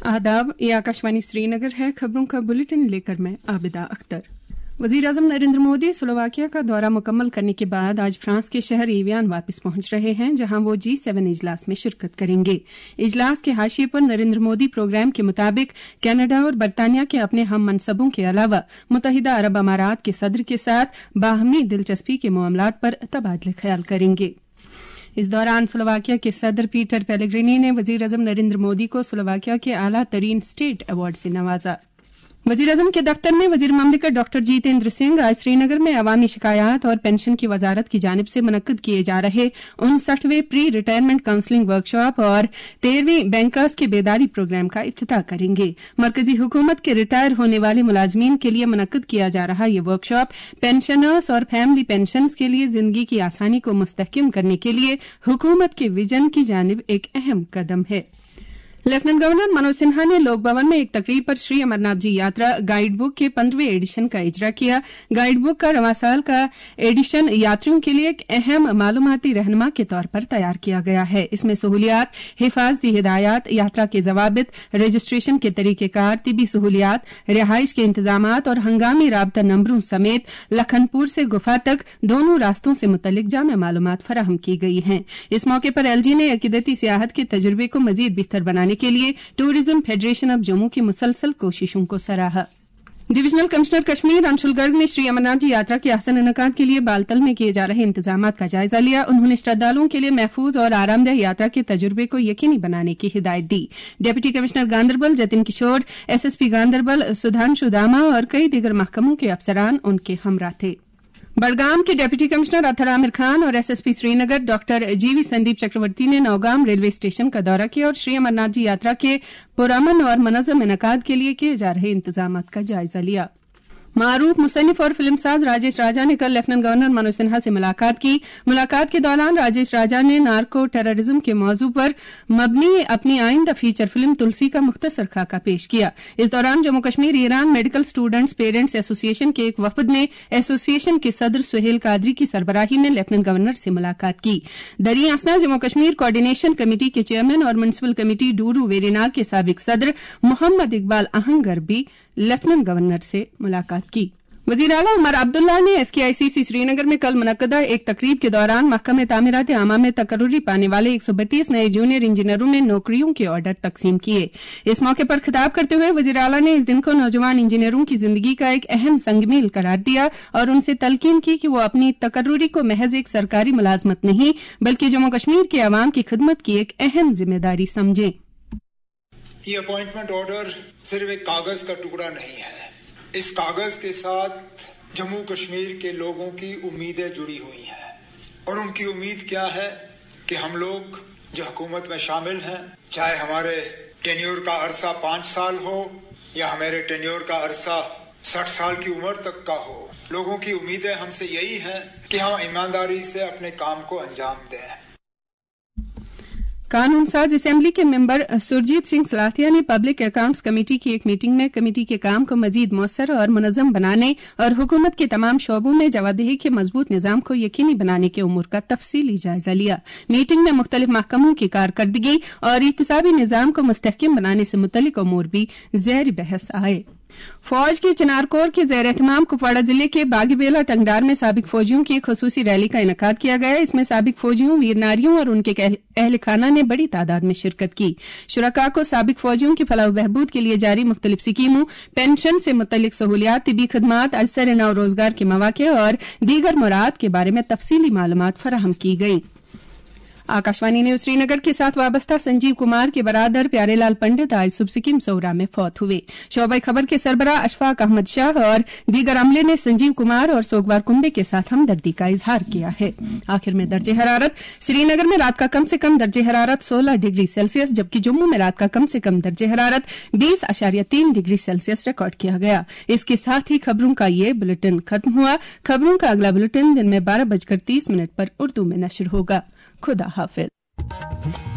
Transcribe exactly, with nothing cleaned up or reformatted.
आदाब, ये आकाशवाणी श्रीनगर है। खबरों का बुलेटिन लेकर मैं आबिदा अख्तर। वजीर आजम नरेंद्र मोदी स्लोवाकिया का दौरा मुकम्मल करने के बाद आज फ्रांस के शहर एवियान वापस पहुंच रहे हैं, जहां वो जी सेवन इजलास में शिरकत करेंगे। इजलास के हाशिए पर नरेंद्र मोदी प्रोग्राम के मुताबिक कनाडा और बरतानिया के अपने हम मनसबों के अलावा मुत्तहिदा अरब अमारात के सदर के साथ बाहमी दिलचस्पी के मामलात पर तबादले ख्याल करेंगे। इस दौरान स्लोवाकिया के सदर पीटर पेलेग्रिनी ने वजीर आजम नरेंद्र मोदी को स्लोवाकिया के आला तरीन स्टेट अवार्ड से नवाजा। वजीर आजम के दफ्तर में वजीर ममलिकत डॉक्टर जितेंद्र सिंह आज श्रीनगर में अवामी शिकायत और पेंशन की वजारत की जानिब से मुनक्किद किए जा रहे उनसठवें प्री रिटायरमेंट काउंसलिंग वर्कशॉप और तेरहवीं बैंकर्स के बेदारी प्रोग्राम का इफ्तिताह करेंगे। मरकजी हुकूमत के रिटायर होने वाले मुलाजमीन के लिए मुनक्किद किया जा रहा ये वर्कशॉप पेंशनर्स और फैमिली पेंशन के लिए जिंदगी की आसानी को मुस्तहकम करने के लिए हुकूमत के विजन की जानिब एक अहम कदम है। लेफ्टिनेंट गवर्नर मनोज सिन्हा ने लोक भवन में एक तकरीब पर श्री अमरनाथ जी यात्रा गाइड बुक के पंद्रहवें एडिशन का इजरा किया। गाइड बुक का रवां साल का एडिशन यात्रियों के लिए एक अहम मालूमाती रहनुमा के तौर पर तैयार किया गया है। इसमें सहूलियात, हिफाजती हिदायत, यात्रा के जवाबित, रजिस्ट्रेशन के तरीकेकार, तिबी सहूलियात, रिहाइश के इंतजामात और हंगामी राबता नंबरों समेत लखनपुर से गुफा तक दोनों रास्तों से मुतल्लिक जामे मालूमात फराहम की गई हैं। इस मौके पर एलजी ने अकीदती सियाहत के तजुर्बे को मजीद बेहतर बनाने के लिए टूरिज्म फेडरेशन ऑफ जम्मू की मुसलसल कोशिशों को सराहा। डिविजनल कमिश्नर कश्मीर अंशुल गर्ग ने श्री अमरनाथ जी यात्रा के अहसन इनकाद के लिए बालतल में किए जा रहे इंतजामात का जायजा लिया। उन्होंने श्रद्धालुओं के लिए महफूज और आरामदेह यात्रा के तजुर्बे को यकीनी बनाने की हिदायत दी। Deputy commissioner Ganderbal Jatin Kishore, SSP Ganderbal Sudhanshu Dama और कई दीगर महकमों के अफसरान उनके हमरा थे। बड़गाम के डिप्टी कमिश्नर अथर आमिर खान और एसएसपी श्रीनगर डॉक्टर जीवी संदीप चक्रवर्ती ने नौगाम रेलवे स्टेशन का दौरा किया और श्री अमरनाथ जी यात्रा के पुरअमन और मुनज़्ज़म इनकाद के लिए किए जा रहे इंतजामात का जायजा लिया। मारूफ मुसन्निफ और फिल्मसाज राजेश राजा ने कल लेफ्टिनेंट गवर्नर मनोज सिन्हा से मुलाकात की। मुलाकात के दौरान राजेश राजा ने नार्को टेररिज्म के मौजू पर मबनी अपनी आइंदा फीचर फिल्म तुलसी का मुख्तसर खाका पेश किया। इस दौरान Jammu Kashmir Iran medical students parents association के एक वफद ने एसोसिएशन के सदर सुहेल कादरी की सरबराही में लेफ्टिनेंट गवर्नर से मुलाकात की। दरी आसना जम्मू कश्मीर कोऑर्डिनेशन कमेटी के चेयरमैन और म्युनिसिपल कमेटी डूरू वेरीनाग के साबिक सदर मोहम्मद इकबाल आहंगर भी लेफ्टिनेंट गवर्नर से मुलाकात की। वजीर आला उमर अब्दुल्ला ने एसकेआईसीसी श्रीनगर में कल मुनक्कदा एक तकरीब के दौरान महकमे तामीरात आमा में तकर्रुरी पाने वाले एक सौ बत्तीस नए जूनियर इंजीनियरों में नौकरियों के ऑर्डर तकसीम किए। इस मौके पर खिताब करते हुए वजीर आला ने इस दिन को नौजवान इंजीनियरों की जिंदगी का एक अहम संगमील करार दिया और उनसे तलकीन की कि वो अपनी तकर्रुरी को महज एक सरकारी मुलाजमत नहीं बल्कि जम्मू कश्मीर के अवाम की खिदमत की एक अहम जिम्मेदारी समझें। ये अपॉइंटमेंट ऑर्डर सिर्फ एक कागज का टुकड़ा नहीं है। इस कागज के साथ जम्मू कश्मीर के लोगों की उम्मीदें जुड़ी हुई हैं और उनकी उम्मीद क्या है कि हम लोग जो हुकूमत में शामिल हैं, चाहे हमारे टेन्योर का अरसा पाँच साल हो या हमारे टेन्योर का अरसा साठ साल की उम्र तक का हो, लोगों की उम्मीदें हमसे यही हैं कि हम ईमानदारी से अपने काम को अंजाम दें। कानून साज असेंबली के मेंबर सुरजीत सिंह सलाथिया ने पब्लिक अकाउंट्स कमेटी की एक मीटिंग में कमेटी के काम को मजीद मौसर और मुनज़्ज़म बनाने और हुकूमत के तमाम शोबों में जवाबदेही के मजबूत निजाम को यकीनी बनाने के उमूर का तफसीली जायजा लिया। मीटिंग में मुख्तलिफ महकमों की कारकर्दगी और इहतिसाबी निजाम को मुस्तहकम बनाने से मुतल्लिक उमूर भी ज़ेर बहस आए। फौज की चिनारकोर के ज़ेर एहतमाम कुपवाड़ा जिले के बागीबेला टंगडार में साबिक फौजियों की एक खुसूसी रैली का इनेकाद किया गया। इसमें साबिक फौजियों, वीर नारियों और उनके अहल खाना ने बड़ी तादाद में शिरकत की। शुरका को साबिक फौजियों की फलाह बहबूद के लिए जारी मुख्तलिफ स्कीमों, पेंशन से मुतल्लिक सहूलियात, तिबी खदमात, अजसर नौ रोजगार के मौके और दीगर मुराद के बारे में तफसीली मालूमात फराहम की गई। आकाशवाणी न्यूज श्रीनगर के साथ वाबस्ता संजीव कुमार के बरादर प्यारेलाल पंडित आज सुबह सिक्किम सौरा में फौत हुए। शोबा खबर के सरबराह अशफाक अहमद शाह और दीगर अमले ने संजीव कुमार और सोगवार कुंबे के साथ हमदर्दी का इजहार किया है। आखिर में दर्जे हरारत श्रीनगर में रात का कम से कम दर्जे हरारत सोलह डिग्री सेल्सियस जबकि जम्मू में रात का कम से कम दर्जे हरारत बीस अशारिया तीन डिग्री सेल्सियस रिकॉर्ड किया गया। इसके साथ ही खबरों का ये बुलेटिन खत्म हुआ। खबरों का अगला बुलेटिन दिन में बारह बजकर तीस मिनट पर उर्दू में नशर होगा। खुदा हाफिज।